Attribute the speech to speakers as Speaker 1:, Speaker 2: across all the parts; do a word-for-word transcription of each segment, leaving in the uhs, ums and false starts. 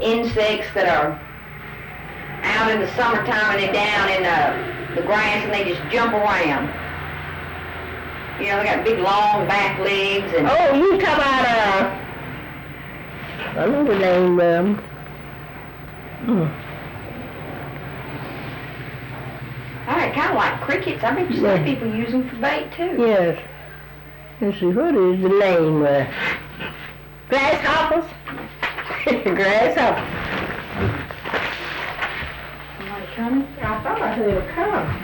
Speaker 1: insects that are out in the summertime and they're down in the, the grass and they just jump around. You know, they got big long back legs and...
Speaker 2: Oh, you talk about, uh... I know the name, um... Hmm.
Speaker 1: All right, kind of like crickets. I bet you
Speaker 2: Yeah.
Speaker 1: some people use them for bait, too.
Speaker 2: Yes. Let's see, what is the name? Uh, grasshoppers? Grasshoppers.
Speaker 1: Somebody coming?
Speaker 2: I thought I heard a car.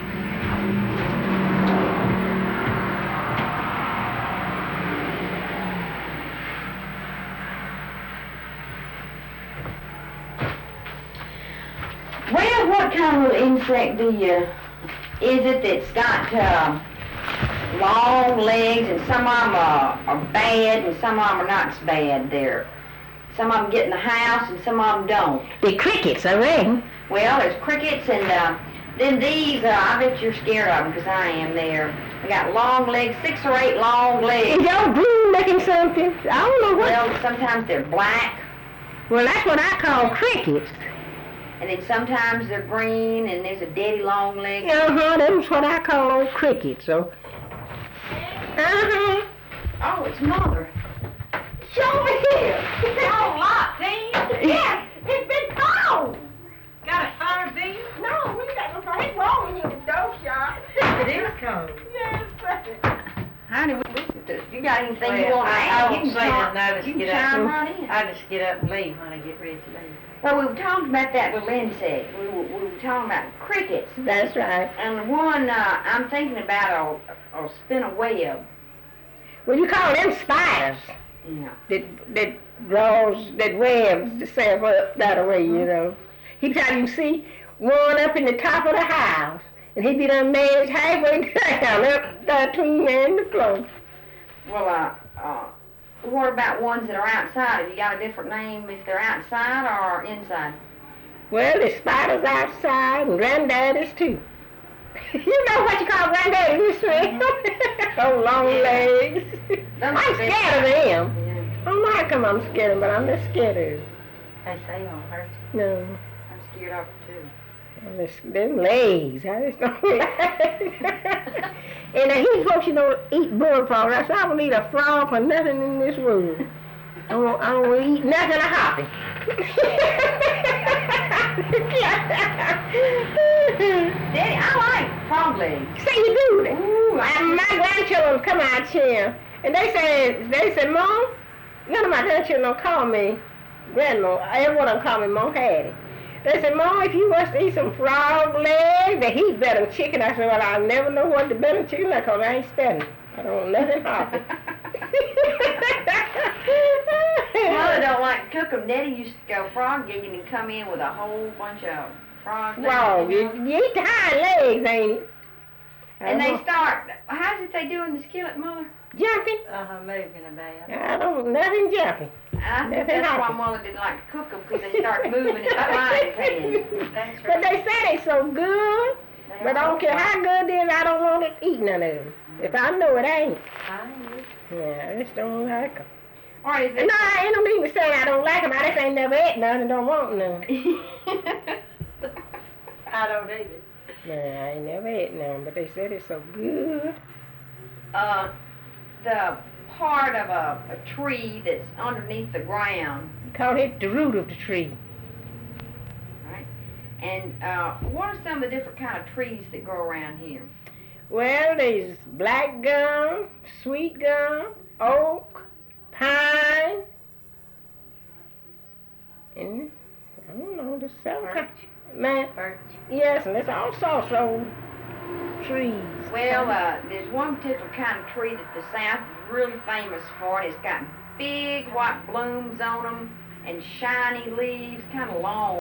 Speaker 1: Well, what kind of insect do you... Is it that's got uh, long legs and some of them are, are bad and some of them are not so bad there? Some of them get in the house and some of them don't.
Speaker 2: The crickets, I reckon.
Speaker 1: Well, there's crickets and uh, then these, uh, I bet you're scared of them because I am there. They got long legs, six or eight long legs.
Speaker 2: Is y'all green looking something? I don't know what.
Speaker 1: Well, sometimes they're black.
Speaker 2: Well, that's what I call crickets.
Speaker 1: And then sometimes they're green, and there's a daddy long leg.
Speaker 2: Uh-huh, that's what I call old crickets, so. Uh-huh.
Speaker 1: Oh, it's Mother.
Speaker 2: Show me here.
Speaker 1: Oh, lot, see?
Speaker 2: Yeah, it's been cold.
Speaker 1: Got a fire, see?
Speaker 2: No, we got no fire. It's wrong in the dope shop.
Speaker 1: It is cold.
Speaker 2: Yes.
Speaker 1: Honey, we listen to You got anything you
Speaker 3: Well,
Speaker 1: want to
Speaker 3: I- I
Speaker 1: add?
Speaker 3: won't
Speaker 1: You can
Speaker 3: say
Speaker 1: chime-
Speaker 3: nothing, I just
Speaker 1: You can
Speaker 3: get up.
Speaker 1: chime right in.
Speaker 3: I just get up and leave when I get ready to leave.
Speaker 1: Well, we were talking about that little insect. We were, we were talking about crickets.
Speaker 2: That's right.
Speaker 1: And the one uh, I'm thinking about will, will spin a web.
Speaker 2: Well, you call them spiders.
Speaker 1: Yeah.
Speaker 2: That that draws, that webs themselves up that way, you know. He tell you see one up in the top of the house, and he be done managed halfway down up between there and the floor.
Speaker 1: Well, uh, uh, what about ones that are outside? Have you got a different name if they're outside or inside?
Speaker 2: Well, there's spiders outside and granddaddies too. You know what you call granddaddy, Miss Ray? Oh, long legs.
Speaker 1: Them
Speaker 2: I'm
Speaker 1: big-
Speaker 2: scared of them.
Speaker 1: Yeah.
Speaker 2: I don't know how come I'm scared of them, but I'm not scared of them.
Speaker 3: They say it won't hurt you.
Speaker 2: No.
Speaker 1: I'm scared of them too.
Speaker 2: Well, it's them legs. I just don't like. And uh, he folks, you don't eat bullfrogs. I said, I don't eat a frog for nothing in this world. I don't, I don't eat nothing a hoppy.
Speaker 1: Daddy, I like frog legs.
Speaker 2: Say you do that.
Speaker 1: Ooh, I
Speaker 2: And my grandchildren come out here, and they say, they say, Mom, none of my grandchildren don't call me Grandma. Every one of them call me Mom Hattie. They said, Mom, if you was to eat some frog legs, they eat better than chicken. I said, well, I'll never know what the better than chicken is because I ain't studying. I don't know nothing hoppy.
Speaker 1: Mother don't like to cook them. Daddy used to go frog gigging and come in with a whole bunch of frog legs.
Speaker 2: Wow,
Speaker 1: you
Speaker 2: you,
Speaker 1: know?
Speaker 2: you eat the hind legs, ain't it?
Speaker 1: And
Speaker 2: I
Speaker 1: they
Speaker 2: don't-
Speaker 1: start, how's it they do in the skillet, Mother?
Speaker 2: Jumping?
Speaker 3: Uh-huh, moving about.
Speaker 2: I don't, nothing jumping.
Speaker 1: I think
Speaker 2: Nothing
Speaker 1: that's why
Speaker 2: happens.
Speaker 1: Mother didn't like to cook them because they start moving in the frying pan.
Speaker 3: That's
Speaker 2: But
Speaker 3: right.
Speaker 2: they say they so good,
Speaker 1: They
Speaker 2: but I don't care how good it is, I don't want to eat none of them. If I know it ain't.
Speaker 3: Fine.
Speaker 2: Yeah, I just don't like them.
Speaker 1: All right, is
Speaker 2: No, I ain't no need to say I don't like them. I just ain't never ate none and don't want none.
Speaker 1: it...
Speaker 3: I don't either.
Speaker 2: Nah, I ain't never ate none, but they said it's so good.
Speaker 1: uh, the part of a, a tree that's underneath the ground,
Speaker 2: Call it the root of the tree.
Speaker 1: right? And uh, what are some of the different kind of trees that grow around here?
Speaker 2: Well, there's black gum, sweet gum, oak, pine, and I don't know, there's several kinds. Man,
Speaker 3: Birch.
Speaker 2: yes, and there's also so trees.
Speaker 1: Well, uh, there's one particular kind of tree that the South is really famous for, and it's got big white blooms on them and shiny leaves, kind of long.